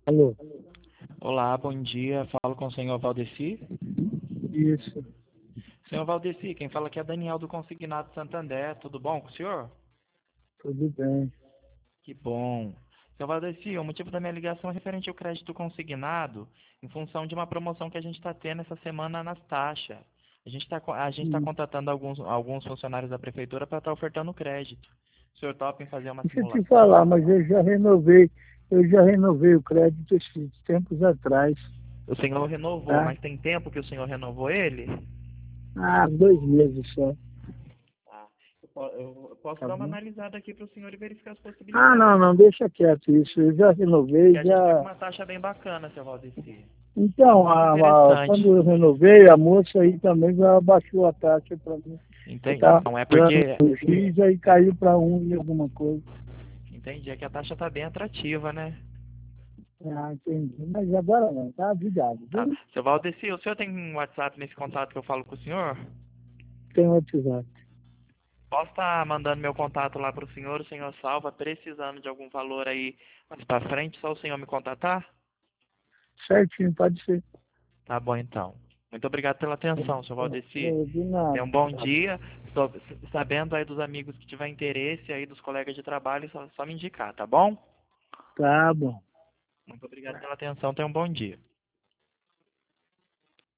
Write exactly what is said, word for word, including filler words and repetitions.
Alô, Olá, bom dia. Falo com o senhor Valdeci. isso, Senhor Valdeci, quem fala aqui é Daniel do Consignado Santander. Tudo bom com o senhor? tudo bem. Que bom. Senhor Valdeci, o motivo da minha ligação é referente ao crédito consignado, em função de uma promoção que a gente está tendo essa semana nas taxas. A gente está a gente tá Hum, contratando alguns, alguns funcionários da prefeitura para estar ofertando crédito. O senhor topa em fazer uma Deixa eu te simulação? falar, mas eu já renovei, eu já renovei o crédito esses tempos atrás, O senhor renovou, tá? mas tem tempo que o senhor renovou ele? Há dois meses só, Tá. Eu po- eu posso tá dar uma bom? analisada aqui para o senhor e verificar as Ah, não, possibilidades. não, deixa quieto isso, eu já Que renovei, a gente está com já... uma taxa bem bacana, seu Valdeci. Tá Então, muito a, a- interessante. quando eu renovei, a moça aí também já abaixou a taxa para mim. Eu Entendi. estava Não é pagando porque. um X, aí caiu para um e alguma coisa. Entendi, é que a taxa está bem atrativa, né? Ah, entendi, mas agora não, tá? Obrigado, Tá. viu? Seu Valdeci, o senhor tem um WhatsApp nesse contato que eu falo com o senhor? Tem WhatsApp. Posso estar mandando meu contato lá para o senhor, o senhor salva, precisando de algum valor aí mais para frente, só o senhor me contatar? Certinho, pode ser. Tá bom, então. Muito obrigado pela atenção, seu Valdeci. É, de Tenha nada. um bom dia. Tô sabendo aí dos amigos que tiver interesse aí, dos colegas de trabalho, só, só me indicar, tá bom? Tá bom. Muito obrigado pela atenção. Tenha um bom dia.